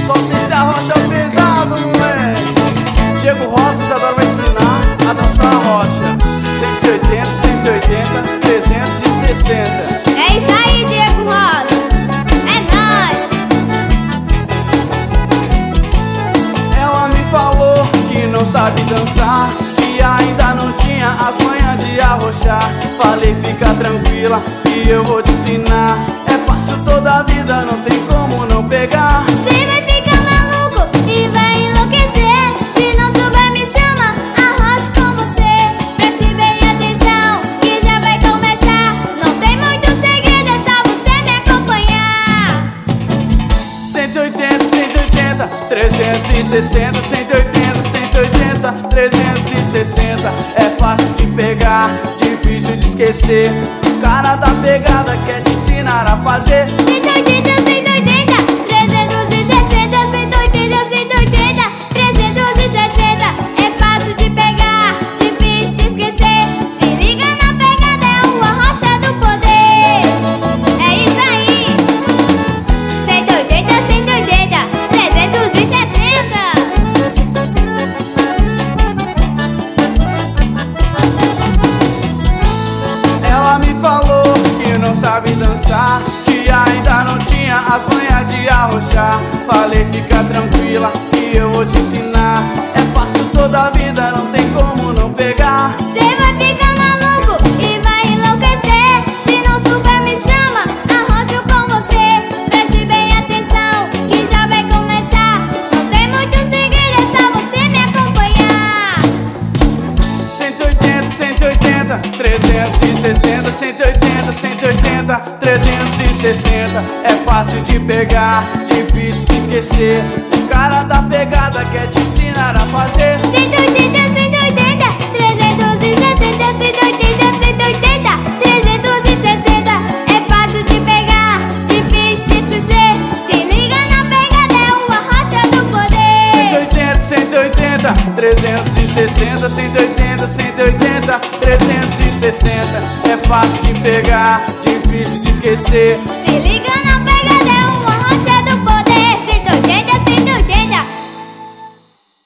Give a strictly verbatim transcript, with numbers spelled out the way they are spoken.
Solta esse arrocha pesado, moleque. Diego Rosas agora vai te ensinar a dançar a rocha. Cento e oitenta, cento e oitenta, trezentos e sessenta. É isso aí, Diego Rosas. É nóis. Ela me falou que não sabe dançar, que ainda não tinha as manhas de arrochar. Falei, fica tranquila que eu vou te ensinar. É fácil toda a vida, não tem como não pegar. Você vai ficar maluco e vai enlouquecer. Se não souber me chama, arrocha com você. Preste bem atenção que já vai começar. Não tem muito segredo, é só você me acompanhar. Cento e oitenta, cento e oitenta, trezentos e sessenta. Cento e oitenta, cento e oitenta, trezentos e sessenta. É fácil de pegar, difícil de esquecer. O cara da pegada quer te ensinar a fazer. Cento e oitenta, cento e oitenta, trezentos e sessenta. Cento e oitenta, cento e oitenta, trezentos e sessenta. É fácil de pegar, difícil de esquecer. Se liga na pegada, é o arrocha do poder. É isso aí. Cento e oitenta, cento e oitenta, trezentos e sessenta. Ela me falou que não sabe dançar, que ainda não tinha as manhas de arrochar. Falei, fica tranquila que eu vou te ensinar. É fácil toda a vida, não tem como não pegar. Você vai ficar maluco e vai enlouquecer. Se não souber me chama, arrocho com você. Preste bem atenção que já vai começar. Não tem muito segredo, é só você me acompanhar. Cento e oitenta, cento e oitenta, trezentos e sessenta. Cento e oitenta, cento e oitenta, trezentos e sessenta. É fácil de pegar, difícil de esquecer. O cara da pegada quer te ensinar a fazer. Cento e oitenta, cento e oitenta, trezentos e sessenta. Cento e oitenta, cento e oitenta, trezentos e sessenta. É fácil de pegar, difícil de esquecer. Se liga na pegada, é o arrocha do poder. Cento e oitenta, cento e oitenta, trezentos e sessenta. Cento e oitenta, cento e oitenta, trezentos e sessenta. É fácil de pegar, difícil de esquecer. Se